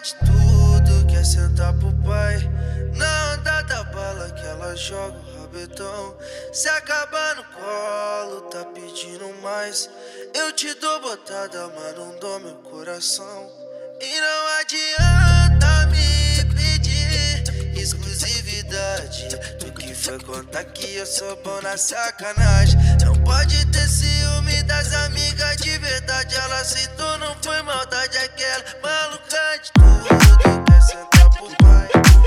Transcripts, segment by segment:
de tudo, quer sentar pro pai. Na onda da bala que ela joga o rabetão. Se acabar no colo, tá pedindo mais. Eu te dou botada, mas não dou meu coração. E não adianta me pedir exclusividade. Tu que foi contar que eu sou bom na sacanagem. Não pode ter ciúme das amigas de verdade. Ela aceitou, não foi maldade. Aquela maluca de tudo, quer sentar pro pai.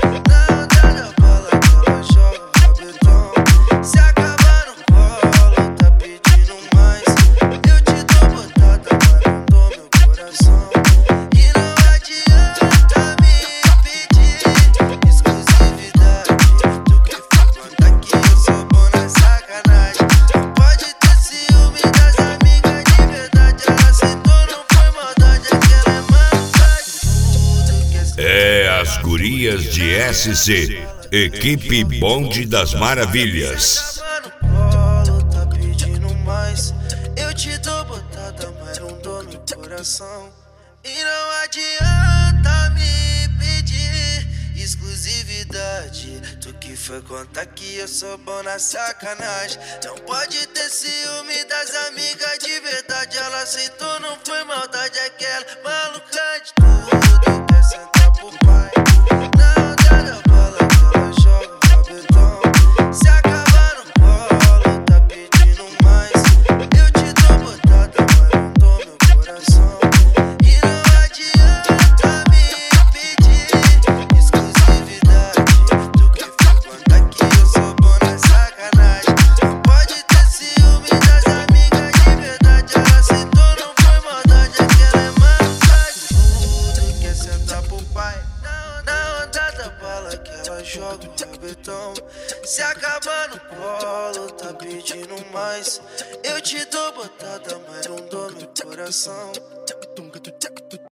Na onda da bala que ela joga o rabetão. Se acabar no colo, tá pedindo mais. Eu te dou botada, mas não dou meu coração. E não adianta me pedir exclusividade. Tu que foi contar que eu sou bom na sacanagem. Não pode ter ciúme das amigas de verdade. Ela aceitou, não foi maldade. Aquela é maluca de tudo, quer sentar. É as gurias de SC, equipe Bonde das Maravilhas. No colo, tá pedindo mais. Eu te dou botada, mas não dou meu coração. E não adianta me pedir exclusividade. Tu que foi contar que eu sou bom na sacanagem. Não pode ter ciúme das amigas de verdade. Ela aceitou, não foi maldade. Aquela maluca de tudo, quer sentar pro pai. Na onda da bala que ela joga o rabetão. Se acabar no colo, tá pedindo mais. Eu te dou botada, mas não dou meu coração. E não adianta me pedir exclusividade. Tu que foi contar que eu sou bom na sacanagem. Não pode ter ciúme das amigas de verdade. Ela aceitou, não foi maldade. Aquela é maluca de tudo, quer sentar pro pai. Na onda da bala que ela joga o rabetão. Se acabar no colo, tá pedindo mais. Eu te dou botada, mas não dou meu coração.